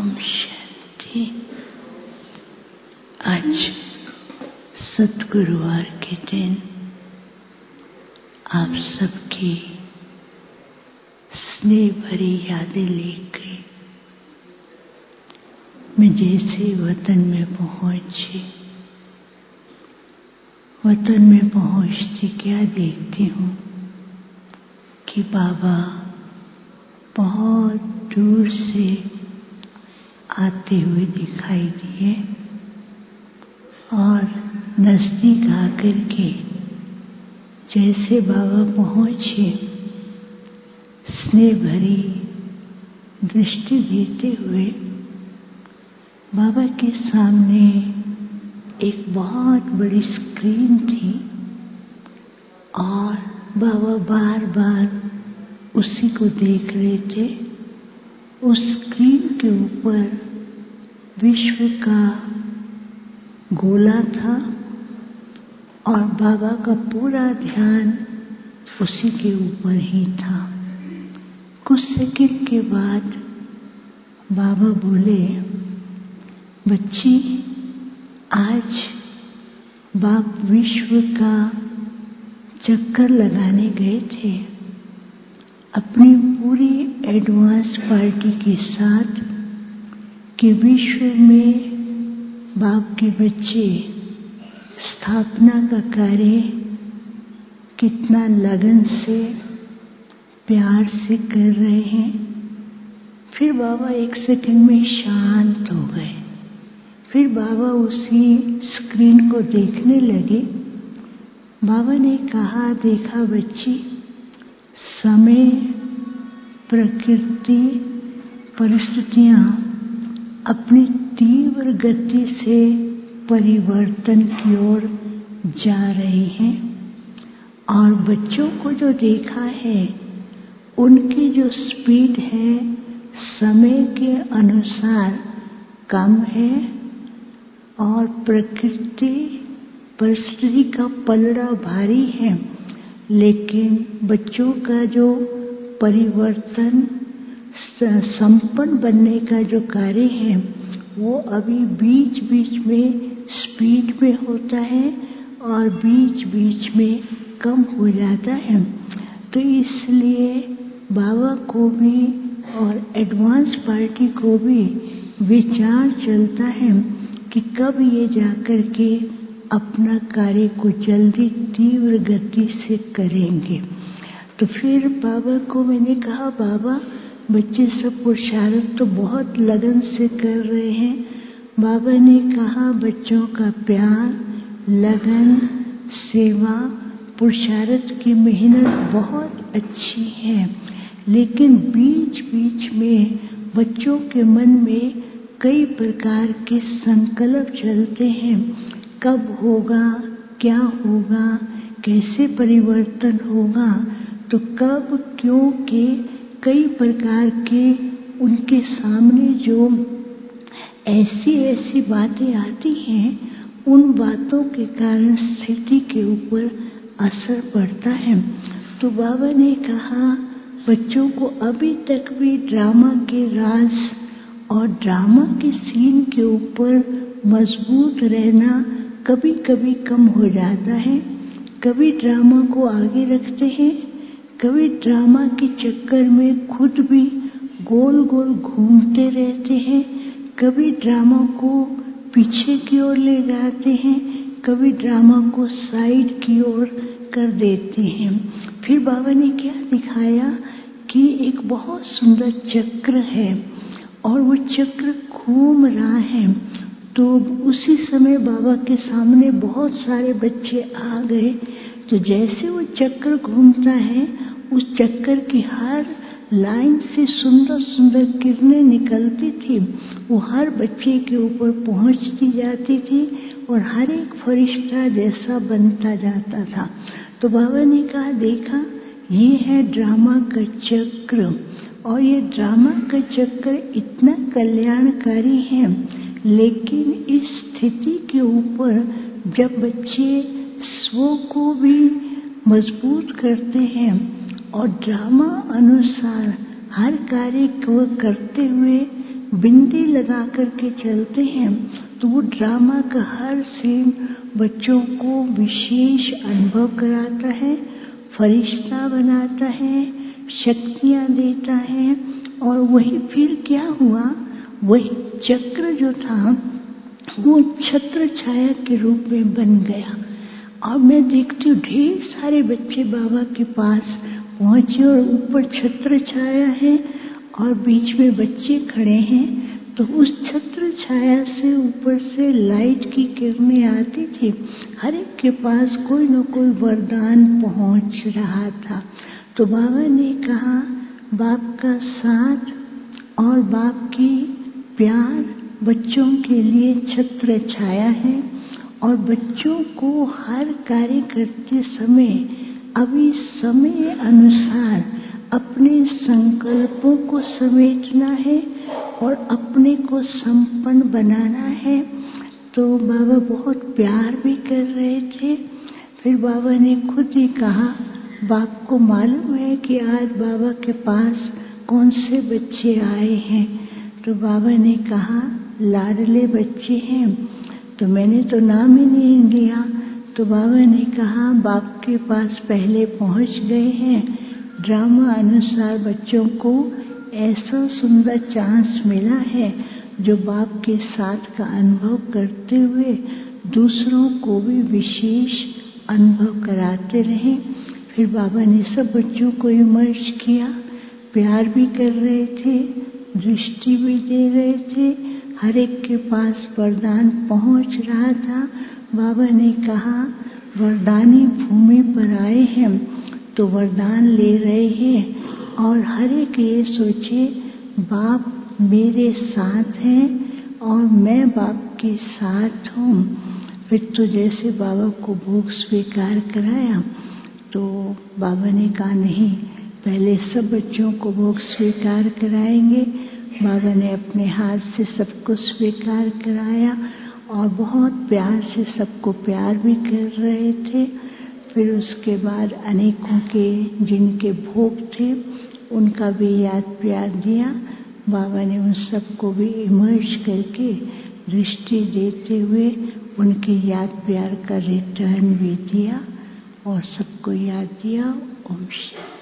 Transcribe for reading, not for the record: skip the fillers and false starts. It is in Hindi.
ओम शांति। आज सद्गुरुवार के दिन आप सबकी स्नेह भरी यादें लेकर मैं जैसे वतन में पहुंची, वतन में पहुंचती क्या देखती हूँ कि बाबा बहुत दूर से आते हुए दिखाई दिए और नजदीक आकर के जैसे बाबा पहुंचे, स्नेह भरी दृष्टि देते हुए बाबा के सामने एक बहुत बड़ी स्क्रीन थी और बाबा बार बार उसी को देख रहे थे। उस स्क्रीन के ऊपर विश्व का गोला था और बाबा का पूरा ध्यान उसी के ऊपर ही था। कुछ सेकंड के बाद बाबा बोले, बच्ची, आज बाप विश्व का चक्कर लगाने गए थे अपनी पूरी एडवांस पार्टी के साथ कि विश्व में बाप के बच्चे स्थापना का कार्य कितना लगन से प्यार से कर रहे हैं। फिर बाबा एक सेकंड में शांत हो गए। फिर बाबा उसी स्क्रीन को देखने लगे। बाबा ने कहा, देखा बच्ची, समय, प्रकृति, परिस्थितियां अपनी तीव्र गति से परिवर्तन की ओर जा रही हैं और बच्चों को जो देखा है उनकी जो स्पीड है समय के अनुसार कम है और प्रकृति परिस्थिति का पलड़ा भारी है, लेकिन बच्चों का जो परिवर्तन संपन्न बनने का जो कार्य है वो अभी बीच बीच में स्पीड में होता है और बीच बीच में कम हो जाता है। तो इसलिए बाबा को भी और एडवांस पार्टी को भी विचार चलता है कि कब ये जाकर के अपना कार्य को जल्दी तीव्र गति से करेंगे। तो फिर बाबा को मैंने कहा, बाबा बच्चे सब पुरुषार्थ तो बहुत लगन से कर रहे हैं। बाबा ने कहा, बच्चों का प्यार, लगन, सेवा, पुरुषार्थ की मेहनत बहुत अच्छी है, लेकिन बीच बीच में बच्चों के मन में कई प्रकार के संकल्प चलते हैं। कब होगा, क्या होगा, कैसे परिवर्तन होगा, तो कब, क्यों के कई प्रकार के उनके सामने जो ऐसी ऐसी बातें आती हैं, उन बातों के कारण स्थिति के ऊपर असर पड़ता है। तो बाबा ने कहा, बच्चों को अभी तक भी ड्रामा के राज और ड्रामा के सीन के ऊपर मजबूत रहना कभी कभी कम हो जाता है। कभी ड्रामा को आगे रखते हैं, कभी ड्रामा के चक्कर में खुद भी गोल गोल घूमते रहते हैं, कभी ड्रामा को पीछे की ओर ले जाते हैं, कभी ड्रामा को साइड की ओर कर देते हैं। फिर बाबा ने क्या दिखाया कि एक बहुत सुंदर चक्र है और वो चक्र घूम रहा है। तो उसी समय बाबा के सामने बहुत सारे बच्चे आ गए। तो जैसे वो चक्र घूमता है, उस चक्कर की हर लाइन से सुंदर सुंदर किरणें निकलती थी। वो हर बच्चे के ऊपर पहुंचती जाती थी और हर एक फरिश्ता जैसा बनता जाता था। तो बाबा ने कहा, देखा, ये है ड्रामा का चक्र और ये ड्रामा का चक्र इतना कल्याणकारी है, लेकिन इस स्थिति के ऊपर जब बच्चे स्व को भी मजबूत करते हैं और ड्रामा अनुसार हर कार्य को करते हुए बिंदी लगा करके चलते हैं तो वो ड्रामा का हर सीन बच्चों को विशेष अनुभव कराता है, फरिश्ता बनाता है, शक्तियाँ देता है। और वही फिर क्या हुआ, वही चक्र जो था वो छत्र छाया के रूप में बन गया। और मैं देखती हूँ ढेर सारे बच्चे बाबा के पास पहुँचे और ऊपर छत्र छाया है और बीच में बच्चे खड़े हैं। तो उस छत्र छाया से ऊपर से लाइट की किरणें आती थी। हर एक के पास कोई न कोई वरदान पहुँच रहा था। तो बाबा ने कहा बाप का साथ और बाप की प्यार बच्चों के लिए छत्र छाया है। और बच्चों को हर कार्य करते समय अभी समय अनुसार अपने संकल्पों को समेटना है और अपने को संपन्न बनाना है। तो बाबा बहुत प्यार भी कर रहे थे। फिर बाबा ने खुद ही कहा, बाप को मालूम है कि आज बाबा के पास कौन से बच्चे आए हैं। तो बाबा ने कहा लाडले बच्चे हैं। तो मैंने तो नाम ही नहीं लिया। तो बाबा ने कहा बाप के पास पहले पहुंच गए हैं। ड्रामा अनुसार बच्चों को ऐसा सुंदर चांस मिला है जो बाप के साथ का अनुभव करते हुए दूसरों को भी विशेष अनुभव कराते रहे। फिर बाबा ने सब बच्चों को इमर्ज किया, प्यार भी कर रहे थे, दृष्टि भी दे रहे थे, हर एक के पास वरदान पहुंच रहा था। बाबा ने कहा वरदानी भूमि पर आए हैं तो वरदान ले रहे हैं और हर एक ये सोचे बाप मेरे साथ हैं और मैं बाप के साथ हूँ। फिर तो जैसे बाबा को भोग स्वीकार कराया तो बाबा ने कहा नहीं, पहले सब बच्चों को भोग स्वीकार कराएंगे। बाबा ने अपने हाथ से सबको स्वीकार कराया और बहुत प्यार से सबको प्यार भी कर रहे थे। फिर उसके बाद अनेकों के जिनके भोग थे उनका भी याद प्यार दिया। बाबा ने उन सबको भी इमर्ज करके दृष्टि देते हुए उनके याद प्यार का रिटर्न भी दिया और सबको याद दिया। ओम शांति।